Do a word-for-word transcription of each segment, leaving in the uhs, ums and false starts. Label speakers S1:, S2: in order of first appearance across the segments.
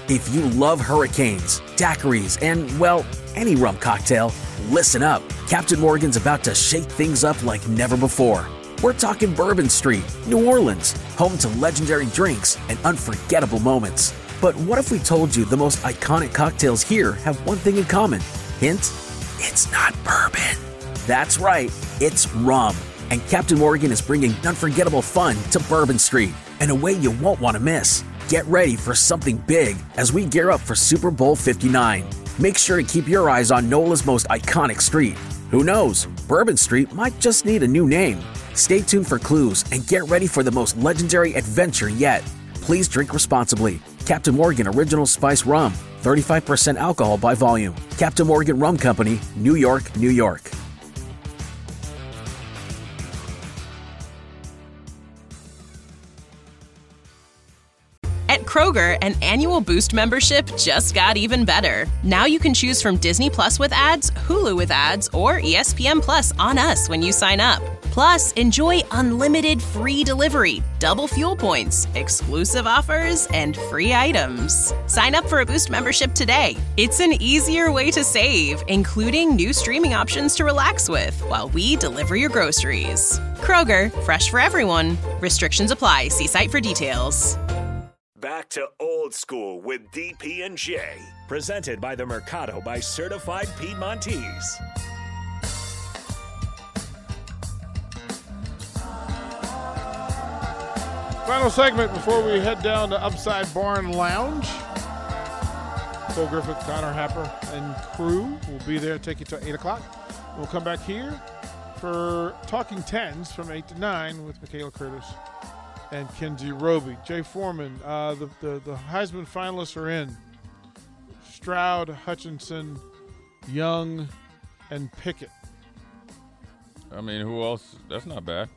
S1: If you love hurricanes, daiquiris, and, well, any rum cocktail, listen up. Captain Morgan's about to shake things up like never before. We're talking Bourbon Street, New Orleans, home to legendary drinks and unforgettable moments. But what if we told you the most iconic cocktails here have one thing in common? Hint, it's not bourbon. That's right, it's rum. And Captain Morgan is bringing unforgettable fun to Bourbon Street in a way you won't want to miss. Get ready for something big as we gear up for Super Bowl fifty-nine. Make sure to keep your eyes on NOLA's most iconic street. Who knows, Bourbon Street might just need a new name. Stay tuned for clues and get ready for the most legendary adventure yet. Please drink responsibly. Captain Morgan Original Spice Rum, thirty-five percent alcohol by volume. Captain Morgan Rum Company, New York, New York.
S2: At Kroger, an annual Boost membership just got even better. Now you can choose from Disney Plus with ads, Hulu with ads, or E S P N Plus on us when you sign up. Plus, enjoy unlimited free delivery, double fuel points, exclusive offers, and free items. Sign up for a Boost membership today. It's an easier way to save, including new streaming options to relax with while we deliver your groceries. Kroger, fresh for everyone. Restrictions apply. See site for details.
S3: Back to Old School with D P and J. Presented by the Mercado by Certified Piedmontese.
S4: Final segment before we head down to Upside Barn Lounge. Phil Griffith, Connor Happer, and crew will be there. Take you till eight o'clock. We'll come back here for Talking Tens from eight to nine with Michaela Curtis and Kenzie Roby. Jay Foreman, uh, the, the, the Heisman finalists are in. Stroud, Hutchinson, Young, and Pickett.
S5: I mean, who else? That's not bad.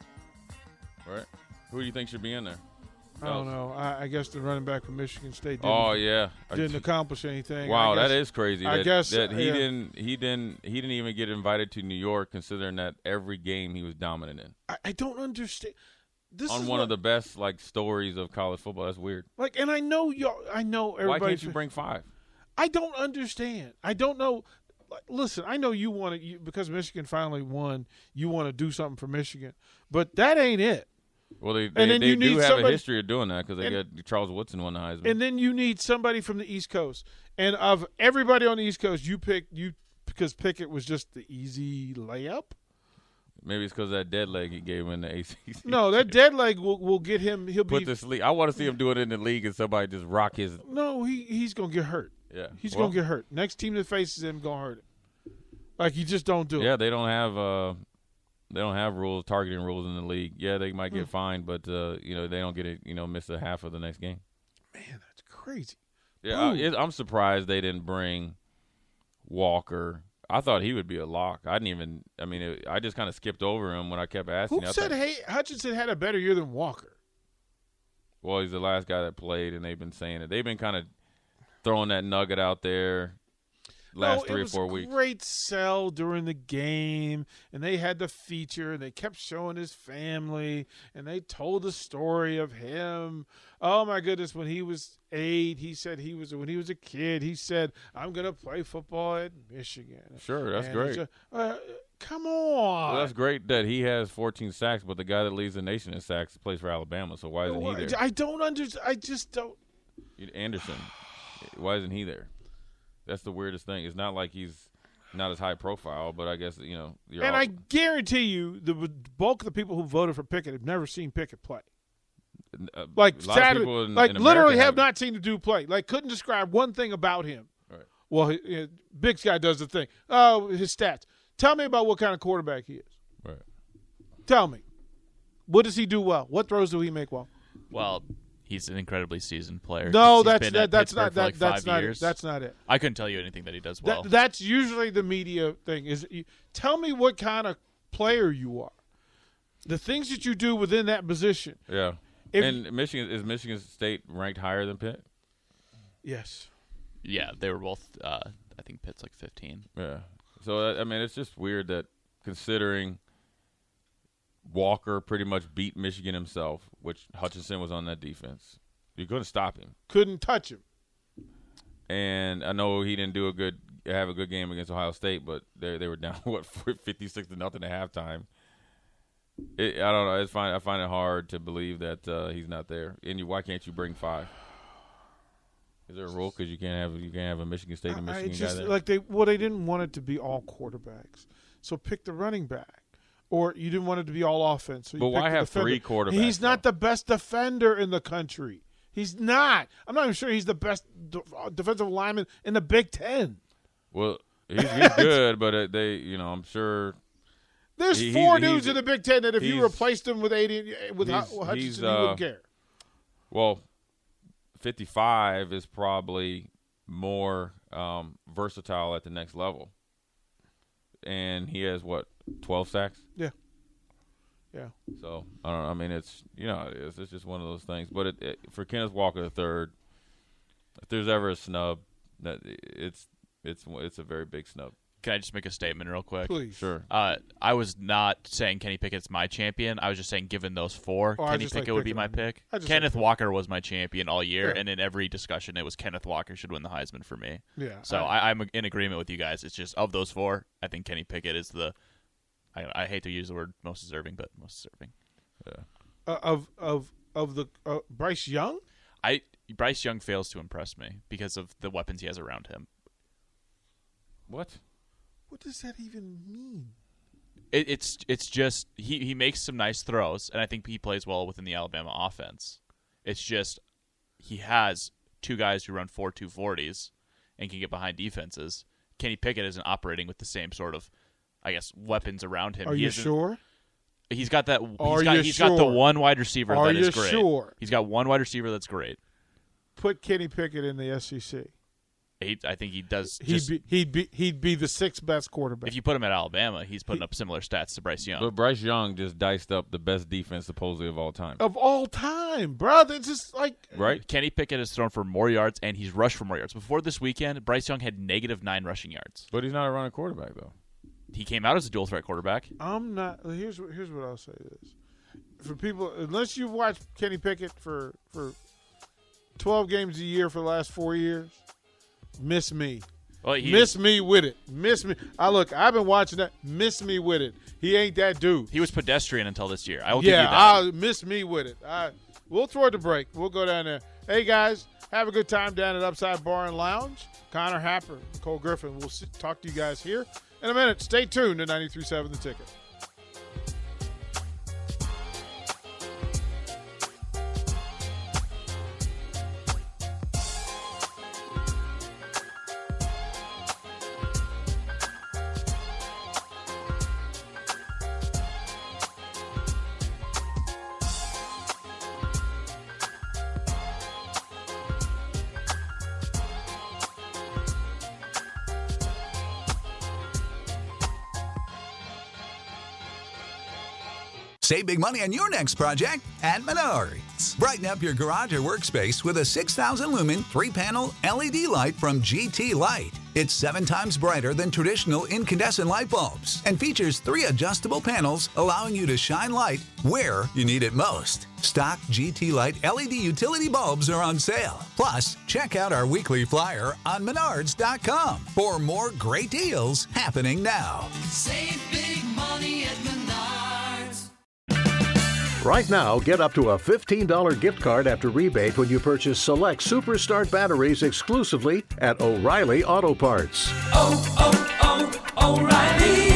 S5: Right? Who do you think should be in there?
S4: I don't know. I, I guess the running back from Michigan State didn't,
S5: oh, yeah.
S4: didn't accomplish anything.
S5: Wow,
S4: guess,
S5: that is crazy.
S4: I
S5: that,
S4: guess
S5: that he
S4: yeah.
S5: didn't he didn't he didn't even get invited to New York, considering that every game he was dominant in.
S4: I, I don't understand. This
S5: on
S4: is
S5: one
S4: what,
S5: of the best like stories of college football. That's weird.
S4: Like, and I know y'all. I know everybody.
S5: Why can't you bring five?
S4: I don't understand. I don't know. Like, listen, I know you want to because Michigan finally won. You want to do something for Michigan, but that ain't it.
S5: Well, they
S4: and
S5: they,
S4: then
S5: they
S4: you
S5: do
S4: need
S5: have
S4: somebody,
S5: a history of doing that because they
S4: and,
S5: got Charles Woodson won the Heisman.
S4: And then you need somebody from the East Coast. And of everybody on the East Coast, you pick you because Pickett was just the easy layup.
S5: Maybe it's because that dead leg he gave him in the A C C.
S4: No, that dead leg will, will get him. He'll
S5: Put
S4: be
S5: this league. I want to see him do it in the league and somebody just rock his.
S4: No, he he's gonna get hurt.
S5: Yeah,
S4: he's
S5: well,
S4: gonna get hurt. Next team that faces him gonna hurt him. Like you just don't do it.
S5: Yeah, they don't have uh, they don't have rules, targeting rules in the league. Yeah, they might get
S4: mm.
S5: fined, but uh, you know they don't get it. You know, miss a half of the next game.
S4: Man, that's crazy.
S5: Yeah, I, it, I'm surprised they didn't bring Walker. I thought he would be a lock. I didn't even. I mean, it, I just kind of skipped over him when I kept asking.
S4: Who
S5: I
S4: said
S5: thought,
S4: hey Hutchinson had a better year than Walker?
S5: Well, he's the last guy that played, and they've been saying it. They've been kind of throwing that nugget out there last
S4: no,
S5: three
S4: it
S5: or four
S4: was
S5: weeks.
S4: Great sell during the game, and they had the feature, and they kept showing his family, and they told the story of him. Oh my goodness, when he was eight, he said he was when he was a kid, he said, "I'm going to play football at Michigan."
S5: Sure, that's
S4: and
S5: great.
S4: Just, uh, come on.
S5: Well, that's great that he has fourteen sacks, but the guy that leads the nation in sacks plays for Alabama. So why isn't he there?
S4: I don't understand. I just don't.
S5: Anderson, why isn't he there? That's the weirdest thing. It's not like he's not as high profile, but I guess you know. You're
S4: and
S5: all,
S4: I guarantee you, the bulk of the people who voted for Pickett have never seen Pickett play.
S5: Uh,
S4: like
S5: a lot
S4: Saturday,
S5: of people in,
S4: like
S5: in
S4: literally
S5: America
S4: have not seen the dude play. Like couldn't describe one thing about him.
S5: Right.
S4: Well, he, he, Big Sky does the thing. Oh, his stats. Tell me about what kind of quarterback he is.
S5: Right.
S4: Tell me. What does he do well? What throws do he make well?
S6: Well, he's an incredibly seasoned player.
S4: No,
S6: he's
S4: that's
S6: been
S4: that,
S6: at
S4: that's
S6: Pittsburgh
S4: not
S6: for
S4: that,
S6: like
S4: that's
S6: five
S4: not
S6: years.
S4: it. That's not it.
S6: I couldn't tell you anything that he does well.
S4: That, that's usually the media thing. Is you, tell me what kind of player you are. The things that you do within that position.
S5: Yeah.
S4: If,
S5: and Michigan is Michigan State ranked higher than Pitt?
S4: Yes.
S6: Yeah, they were both. Uh, I think Pitt's like fifteen.
S5: Yeah. So I mean, it's just weird that considering Walker pretty much beat Michigan himself, which Hutchinson was on that defense. You're going to stop him.
S4: Couldn't touch him.
S5: And I know he didn't do a good have a good game against Ohio State, but they they were down what fifty-six to nothing at halftime. It, I don't know. It's fine. I find it hard to believe that uh, he's not there. And you, why can't you bring five? Is there a rule because you can't have you can't have a Michigan State and Michigan
S4: I just,
S5: guy there?
S4: Like they well they didn't want it to be all quarterbacks, so pick the running back. Or you didn't want it to be all offense. So you
S5: but why have
S4: defender.
S5: three quarterbacks?
S4: He's not
S5: though?
S4: the best defender in the country. He's not. I'm not even sure he's the best de- defensive lineman in the Big Ten.
S5: Well, he's, he's good, but uh, they, you know, I'm sure.
S4: There's
S5: he,
S4: four
S5: he's,
S4: dudes
S5: he's,
S4: in the Big Ten that if you
S5: he's-
S4: replaced him with eighty with
S5: he's-
S4: Hu- Hutchinson,
S5: he's,
S4: you
S5: uh,
S4: wouldn't care.
S5: Well, fifty-five is probably more um, versatile at the next level, and he has what twelve sacks.
S4: Yeah. Yeah.
S5: So I don't know. I mean, it's you know, it's, it's just one of those things. But it, it, for Kenneth Walker the third, if there's ever a snub, that it's it's it's a very big snub.
S6: Can I just make a statement real quick?
S4: Please.
S5: Sure.
S6: Uh, I was not saying Kenny Pickett's my champion. I was just saying, given those four,
S4: Oh, I
S6: Kenny
S4: just
S6: Pickett
S4: like
S6: would be
S4: picking
S6: my
S4: him.
S6: pick.
S4: I just
S6: Kenneth
S4: like
S6: Walker was my champion all year,
S4: Yeah.
S6: and in every discussion, it was Kenneth Walker should win the Heisman for me.
S4: Yeah.
S6: So I, I'm in agreement with you guys. It's just of those four, I think Kenny Pickett is the. I, I hate to use the word most deserving, but most deserving.
S5: Yeah.
S4: Uh, of of of the uh, Bryce Young.
S6: I Bryce Young fails to impress me because of the weapons he has around him.
S5: What?
S4: What does that even mean?
S6: It, it's it's just he, he makes some nice throws, and I think he plays well within the Alabama offense. It's just he has two guys who run four two forties and can get behind defenses. Kenny Pickett isn't operating with the same sort of, I guess, weapons around him.
S4: Are
S6: he
S4: you
S6: isn't-
S4: sure?
S6: He's got that. He's
S4: Are
S6: got,
S4: you
S6: he's got the
S4: sure?
S6: one wide receiver
S4: Are
S6: that is
S4: you
S6: great.
S4: sure?
S6: He's got one wide receiver that's great.
S4: Put Kenny Pickett in the S E C.
S6: He, I think he does.
S4: He'd
S6: Just,
S4: be he'd be he'd be the sixth best quarterback.
S6: if you put him at Alabama, he's putting
S4: He-
S6: up similar stats to Bryce Young.
S5: But Bryce Young just diced up the best defense supposedly of all time.
S4: of all time, brother. It's just like
S5: Right?
S6: Kenny Pickett has thrown for more yards, and he's rushed for more yards. Before this weekend, Bryce Young had negative nine rushing yards.
S5: But he's not a running quarterback, though.
S6: He came out as a dual threat quarterback.
S4: I'm not. Here's what here's what I'll say this for people. Unless you've watched Kenny Pickett for for twelve games a year for the last four years, miss me.
S6: Well, he,
S4: Miss me with it. Miss me. I look. I've been watching that. Miss me with it. He ain't that dude.
S6: he was pedestrian until this year. I will give
S4: Yeah,
S6: you that.
S4: I'll miss me with it. All right. We'll throw it to break. We'll go down there. Hey, guys, have a good time down at Upside Bar and Lounge. Connor Happer, Cole Griffin. We'll sit, talk to you guys here in a minute. Stay tuned to ninety-three point seven The Ticket.
S7: Save big money on your next project at Menards. Brighten up your garage or workspace with a six thousand lumen three-panel L E D light from G T Light. It's seven times brighter than traditional incandescent light bulbs and features three adjustable panels allowing you to shine light where you need it most. Stock G T Light L E D utility bulbs are on sale. Plus, check out our weekly flyer on menards dot com for more great deals happening now.
S8: Save big money at Menards.
S9: Right now, get up to a fifteen dollars gift card after rebate when you purchase select Superstart batteries exclusively at O'Reilly Auto Parts.
S8: Oh, oh, oh, O'Reilly